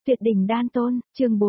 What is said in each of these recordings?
Tuyệt đỉnh đan tôn, chương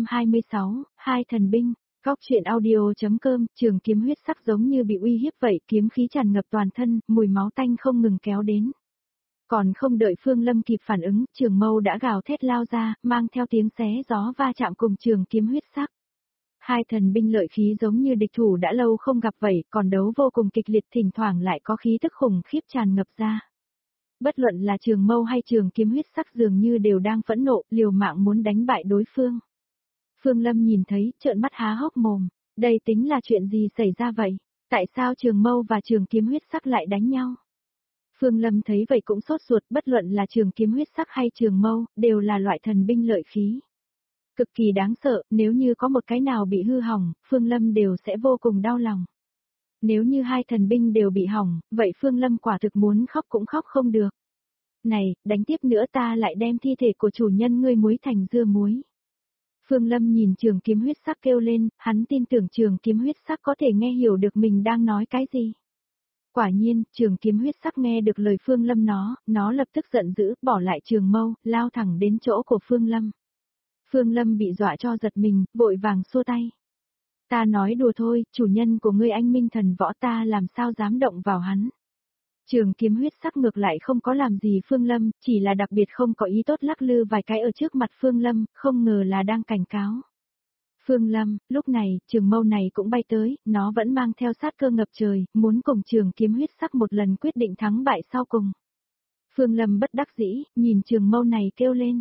426, hai thần binh. Góc truyện audio.com, trường kiếm huyết sắc giống như bị uy hiếp vậy, kiếm khí tràn ngập toàn thân, mùi máu tanh không ngừng kéo đến. Còn không đợi Phương Lâm kịp phản ứng, Trường Mâu đã gào thét lao ra, mang theo tiếng xé gió va chạm cùng trường kiếm huyết sắc. Hai thần binh lợi khí giống như địch thủ đã lâu không gặp vậy, còn đấu vô cùng kịch liệt, thỉnh thoảng lại có khí tức khủng khiếp tràn ngập ra. Bất luận là Trường Mâu hay trường kiếm huyết sắc dường như đều đang phẫn nộ, liều mạng muốn đánh bại đối phương. Phương Lâm nhìn thấy, trợn mắt há hốc mồm, đây tính là chuyện gì xảy ra vậy? Tại sao Trường Mâu và trường kiếm huyết sắc lại đánh nhau? Phương Lâm thấy vậy cũng sốt ruột, bất luận là trường kiếm huyết sắc hay Trường Mâu, đều là loại thần binh lợi khí. Cực kỳ đáng sợ, nếu như có một cái nào bị hư hỏng, Phương Lâm đều sẽ vô cùng đau lòng. Nếu như hai thần binh đều bị hỏng, vậy Phương Lâm quả thực muốn khóc cũng khóc không được. Này, đánh tiếp nữa ta lại đem thi thể của chủ nhân ngươi muối thành dưa muối. Phương Lâm nhìn trường kiếm huyết sắc kêu lên, hắn tin tưởng trường kiếm huyết sắc có thể nghe hiểu được mình đang nói cái gì. Quả nhiên, trường kiếm huyết sắc nghe được lời Phương Lâm nó lập tức giận dữ, bỏ lại Trường Mâu, lao thẳng đến chỗ của Phương Lâm. Phương Lâm bị dọa cho giật mình, vội vàng xua tay. Ta nói đùa thôi, chủ nhân của ngươi anh minh thần võ ta làm sao dám động vào hắn. Trường kiếm huyết sắc ngược lại không có làm gì Phương Lâm, chỉ là đặc biệt không có ý tốt lắc lư vài cái ở trước mặt Phương Lâm, không ngờ là đang cảnh cáo. Phương Lâm, lúc này, Trường Mâu này cũng bay tới, nó vẫn mang theo sát cơ ngập trời, muốn cùng trường kiếm huyết sắc một lần quyết định thắng bại sau cùng. Phương Lâm bất đắc dĩ, nhìn Trường Mâu này kêu lên.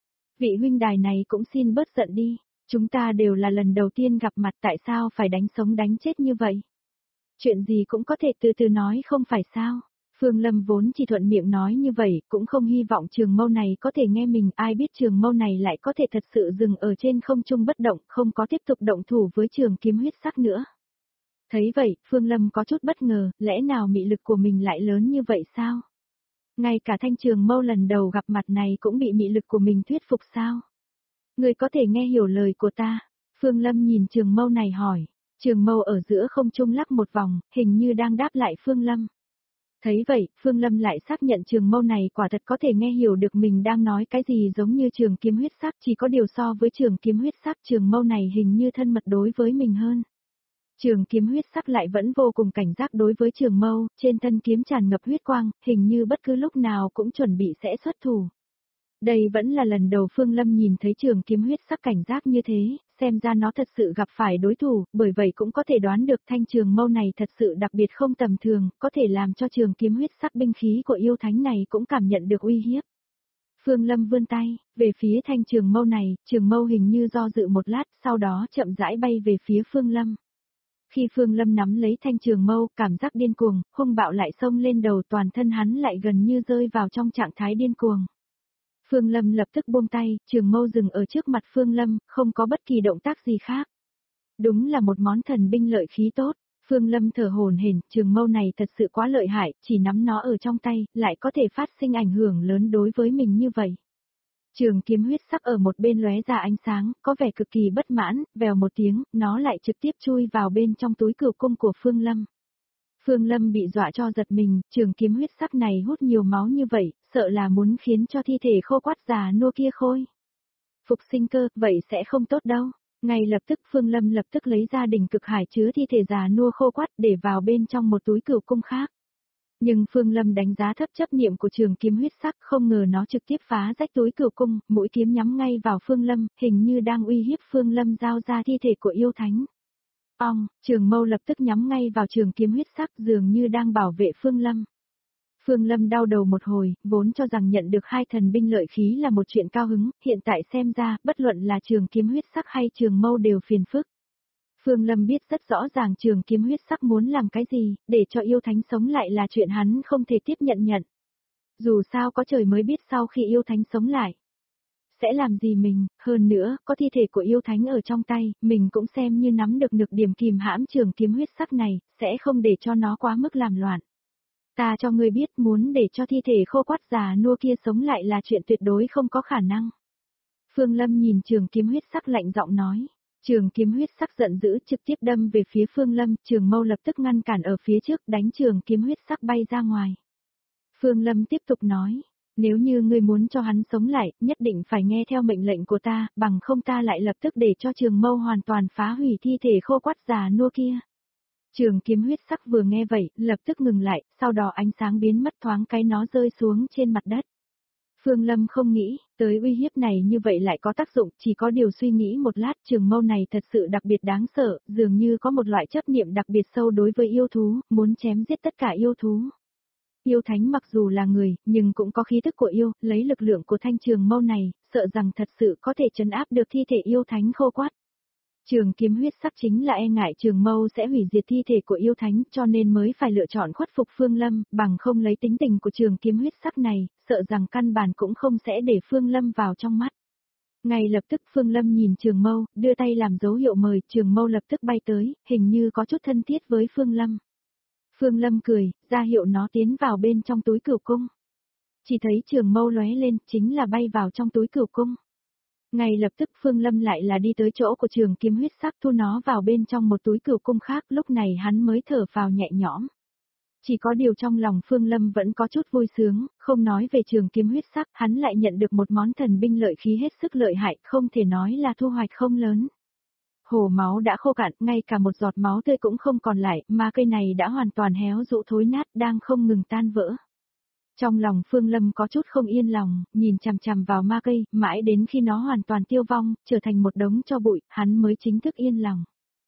Vị huynh đài này cũng xin bớt giận đi, chúng ta đều là lần đầu tiên gặp mặt, tại sao phải đánh sống đánh chết như vậy? Chuyện gì cũng có thể từ từ nói không phải sao? Phương Lâm vốn chỉ thuận miệng nói như vậy, cũng không hy vọng Trường Mâu này có thể nghe mình, ai biết Trường Mâu này lại có thể thật sự dừng ở trên không trung bất động, không có tiếp tục động thủ với trường kiếm huyết sắc nữa. Thấy vậy, Phương Lâm có chút bất ngờ, lẽ nào mị lực của mình lại lớn như vậy sao? Ngay cả thanh Trường Mâu lần đầu gặp mặt này cũng bị mị lực của mình thuyết phục sao? Người có thể nghe hiểu lời của ta? Phương Lâm nhìn Trường Mâu này hỏi. Trường Mâu ở giữa không trung lắc một vòng, hình như đang đáp lại Phương Lâm. Thấy vậy, Phương Lâm lại xác nhận Trường Mâu này quả thật có thể nghe hiểu được mình đang nói cái gì, giống như trường kiếm huyết sắc, chỉ có điều so với trường kiếm huyết sắc Trường Mâu này hình như thân mật đối với mình hơn. Trường kiếm huyết sắc lại vẫn vô cùng cảnh giác đối với Trường Mâu, trên thân kiếm tràn ngập huyết quang, hình như bất cứ lúc nào cũng chuẩn bị sẽ xuất thủ. Đây vẫn là lần đầu Phương Lâm nhìn thấy trường kiếm huyết sắc cảnh giác như thế, xem ra nó thật sự gặp phải đối thủ, bởi vậy cũng có thể đoán được thanh Trường Mâu này thật sự đặc biệt không tầm thường, có thể làm cho trường kiếm huyết sắc binh khí của yêu thánh này cũng cảm nhận được uy hiếp. Phương Lâm vươn tay, về phía thanh Trường Mâu này, Trường Mâu hình như do dự một lát, sau đó chậm rãi bay về phía Phương Lâm. Khi Phương Lâm nắm lấy thanh Trường Mâu, cảm giác điên cuồng, hung bạo lại xông lên đầu, toàn thân hắn lại gần như rơi vào trong trạng thái điên cuồng. Phương Lâm lập tức buông tay, Trường Mâu dừng ở trước mặt Phương Lâm, không có bất kỳ động tác gì khác. Đúng là một món thần binh lợi khí tốt. Phương Lâm thở hổn hển, Trường Mâu này thật sự quá lợi hại, chỉ nắm nó ở trong tay, lại có thể phát sinh ảnh hưởng lớn đối với mình như vậy. Trường kiếm huyết sắc ở một bên lóe ra ánh sáng, có vẻ cực kỳ bất mãn, vèo một tiếng, nó lại trực tiếp chui vào bên trong túi cửu cung của Phương Lâm. Phương Lâm bị dọa cho giật mình, trường kiếm huyết sắc này hút nhiều máu như vậy, sợ là muốn khiến cho thi thể khô quắt già nua kia khôi phục sinh cơ, vậy sẽ không tốt đâu. Ngay lập tức Phương Lâm lập tức lấy ra đỉnh cực hải chứa thi thể già nua khô quắt để vào bên trong một túi cửu cung khác. Nhưng Phương Lâm đánh giá thấp chấp niệm của trường kiếm huyết sắc, không ngờ nó trực tiếp phá rách túi cửu cung, mũi kiếm nhắm ngay vào Phương Lâm, hình như đang uy hiếp Phương Lâm giao ra thi thể của yêu thánh. Trường Mâu lập tức nhắm ngay vào trường kiếm huyết sắc, dường như đang bảo vệ Phương Lâm. Phương Lâm đau đầu một hồi, vốn cho rằng nhận được hai thần binh lợi khí là một chuyện cao hứng, hiện tại xem ra, bất luận là trường kiếm huyết sắc hay Trường Mâu đều phiền phức. Phương Lâm biết rất rõ ràng trường kiếm huyết sắc muốn làm cái gì, để cho yêu thánh sống lại là chuyện hắn không thể tiếp nhận. Dù sao có trời mới biết sau khi yêu thánh sống lại sẽ làm gì mình, hơn nữa, có thi thể của yêu thánh ở trong tay, mình cũng xem như nắm được nhược điểm kìm hãm trường kiếm huyết sắc này, sẽ không để cho nó quá mức làm loạn. Ta cho ngươi biết, muốn để cho thi thể khô quắt già nua kia sống lại là chuyện tuyệt đối không có khả năng. Phương Lâm nhìn trường kiếm huyết sắc lạnh giọng nói. Trường kiếm huyết sắc giận dữ trực tiếp đâm về phía Phương Lâm, Trường Mâu lập tức ngăn cản ở phía trước, đánh trường kiếm huyết sắc bay ra ngoài. Phương Lâm tiếp tục nói, Nếu như ngươi muốn cho hắn sống lại, nhất định phải nghe theo mệnh lệnh của ta, bằng không ta lại lập tức để cho Trường Mâu hoàn toàn phá hủy thi thể khô quắt già nua kia. Trường kiếm huyết sắc vừa nghe vậy, lập tức ngừng lại, sau đó ánh sáng biến mất thoáng cái nó rơi xuống trên mặt đất. Phương Lâm không nghĩ, tới uy hiếp này như vậy lại có tác dụng, chỉ có điều suy nghĩ một lát, Trường Mâu này thật sự đặc biệt đáng sợ, dường như có một loại chấp niệm đặc biệt sâu đối với yêu thú, muốn chém giết tất cả yêu thú. Yêu thánh mặc dù là người, nhưng cũng có khí thức của yêu, lấy lực lượng của thanh Trường Mâu này, sợ rằng thật sự có thể trấn áp được thi thể yêu thánh khô quắt. Trường kiếm huyết sắc chính là e ngại Trường Mâu sẽ hủy diệt thi thể của yêu thánh cho nên mới phải lựa chọn khuất phục Phương Lâm, bằng không lấy tính tình của trường kiếm huyết sắc này, sợ rằng căn bản cũng không sẽ để Phương Lâm vào trong mắt. Ngay lập tức Phương Lâm nhìn Trường Mâu, đưa tay làm dấu hiệu mời, Trường Mâu lập tức bay tới, hình như có chút thân thiết với Phương Lâm. Phương Lâm cười, ra hiệu nó tiến vào bên trong túi cửu cung. Chỉ thấy Trường Mâu lóe lên, chính là bay vào trong túi cửu cung. Ngay lập tức Phương Lâm lại là đi tới chỗ của trường kiếm huyết sắc thu nó vào bên trong một túi cửu cung khác, lúc này hắn mới thở vào nhẹ nhõm. Chỉ có điều trong lòng Phương Lâm vẫn có chút vui sướng, không nói về trường kiếm huyết sắc, hắn lại nhận được một món thần binh lợi khí hết sức lợi hại, không thể nói là thu hoạch không lớn. Hồ máu đã khô cạn, ngay cả một giọt máu tươi cũng không còn lại, mà cây này đã hoàn toàn héo rũ thối nát, đang không ngừng tan vỡ. Trong lòng Phương Lâm có chút không yên lòng, nhìn chằm chằm vào ma cây, mãi đến khi nó hoàn toàn tiêu vong, trở thành một đống tro bụi, hắn mới chính thức yên lòng.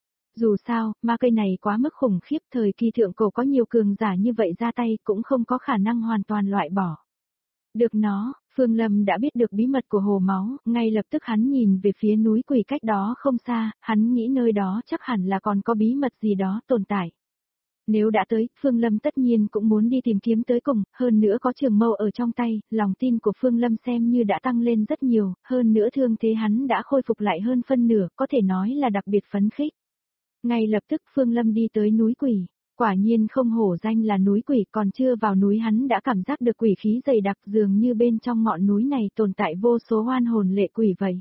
Dù sao, ma cây này quá mức khủng khiếp, thời kỳ thượng cổ có nhiều cường giả như vậy ra tay cũng không có khả năng hoàn toàn loại bỏ. Được nó, Phương Lâm đã biết được bí mật của hồ máu, ngay lập tức hắn nhìn về phía núi quỷ cách đó không xa, hắn nghĩ nơi đó chắc hẳn là còn có bí mật gì đó tồn tại. Nếu đã tới, Phương Lâm tất nhiên cũng muốn đi tìm kiếm tới cùng, hơn nữa có Trường Mâu ở trong tay, lòng tin của Phương Lâm xem như đã tăng lên rất nhiều, hơn nữa thương thế hắn đã khôi phục lại hơn phân nửa, có thể nói là đặc biệt phấn khích. Ngay lập tức Phương Lâm đi tới núi quỷ, quả nhiên không hổ danh là núi quỷ, còn chưa vào núi hắn đã cảm giác được quỷ khí dày đặc, dường như bên trong ngọn núi này tồn tại vô số oan hồn lệ quỷ vậy.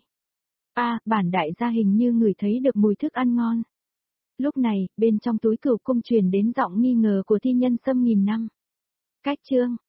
Bản đại gia hình như ngửi thấy được mùi thức ăn ngon. Lúc này, bên trong túi cửu cung truyền đến giọng nghi ngờ của thi nhân Sâm nghìn năm. Cách chương